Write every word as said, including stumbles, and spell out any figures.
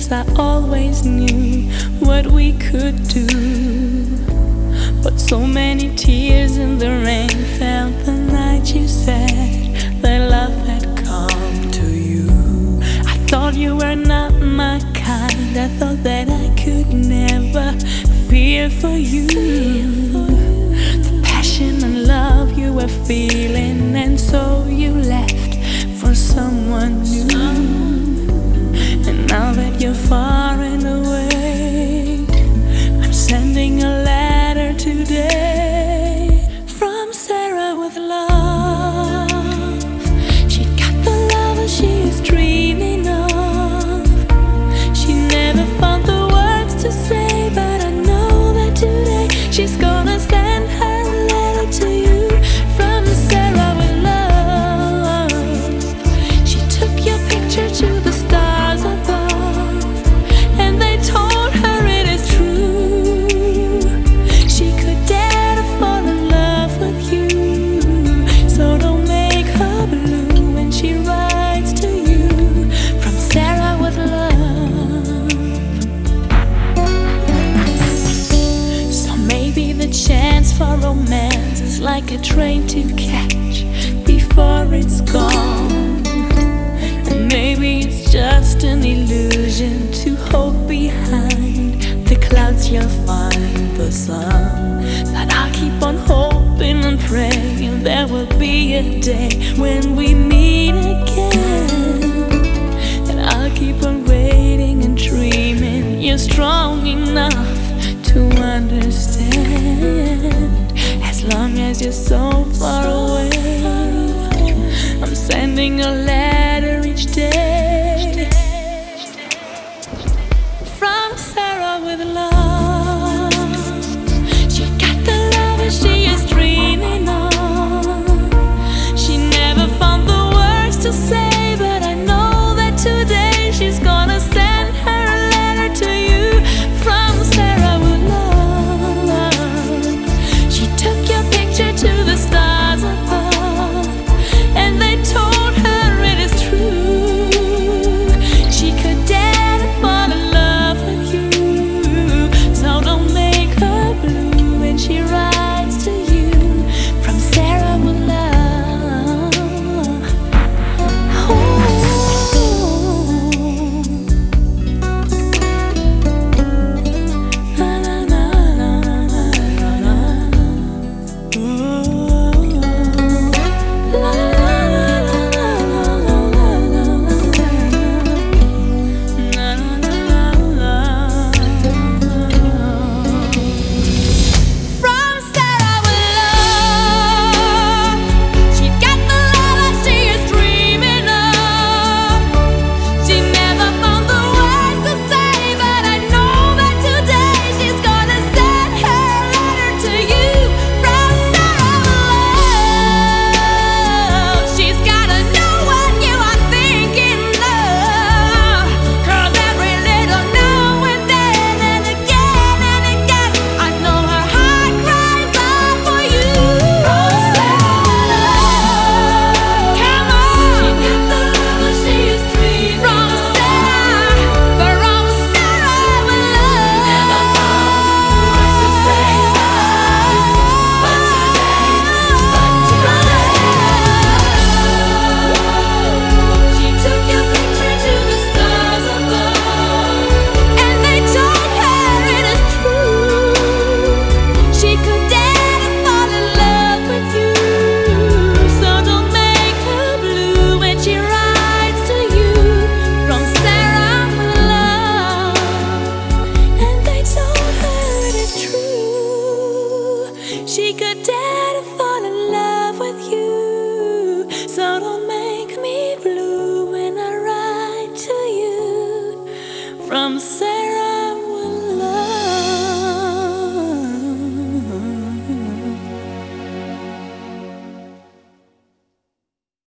'cause I always knew what we could do. But so many tears in the rain fell the night you said that love had come to you. I thought you were not my kind, I thought that I could never fear for you. The passion and love you were feeling, and so you left for someone new. And now that you're far and away, I'm sending a letter today from Sarah with love. She got the love that she is dreaming of. She never found the words to say, but I know that today she's gonna send her a letter to you from Sarah with love. She took your picture to the stars above, and they told her it is true. She could dare to fall in love with you, so don't make her blue when she writes to you from Sarah with love. So maybe the chance for romance is like a train to catch before it's gone. And maybe it's just an illusion to hope behind the clouds you'll find the sun. But I'll keep on hoping and praying there will be a day when we meet again. And I'll keep on waiting and dreaming you're strong enough to understand. As long as you're so far away, I'm sending a letter each day from Sarah with love. She got the love that she is dreaming of. She never found the words to say, but I know that today she's gonna send her a letter to you from Sarah with love. She took your picture to the stars above, and they told her it is true. She could dare to fall in love with you, so don't make her blue when she writes to you from Sarah with love. Ooh. Na, na, na, na, na, na, na. Ooh. La, la, la, la, la, la, la, la, na, na, na, from Sarah with love. She got the love that she is dreaming of. She never found the words to say, but I know that today she's gonna send her letter to you from Sarah with love. She's gotta know what you are thinking of, 'cause every little now and then and again and again, I know her heart cries out for you from Sarah with love. Come on, she got the love that she is dreaming from Sarah, from Sarah with love. Never found words to say, but today, but today, she took your picture to the stars above, and they told her it is true. She could dare to fall in love with you, so don't make her blue when she writes to you from Sarah with love. And they told her it is true. She could dare to fall in love with you, so don't make me blue when I write to you from Sarah.